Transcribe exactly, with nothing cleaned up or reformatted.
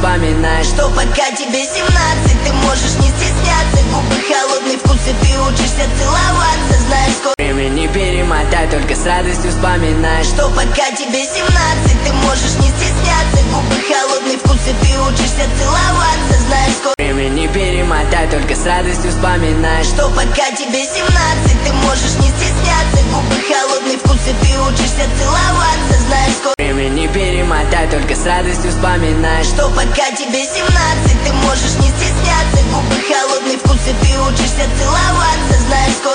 вспоминаешь, что пока тебе семнадцать, ты можешь не стесняться. Губы холодный вкус, и ты учишься целоваться. Знаешь, скоро время не перемотай, только с радостью вспоминаешь, что пока тебе семнадцать, ты можешь не стесняться. Губы холодный вкус, и ты учишься целоваться. Знаешь, скоро время не перемотай, только с радостью вспоминаешь, что пока тебе семнадцать, ты можешь не стесняться. Губы холодный вкус, и ты учишься целоваться. Знаешь, скоро время не перемотай, только с радостью вспоминаешь, что пока тебе семнадцать, ты можешь не стесняться. Губы холодный вкус, и ты учишься целоваться.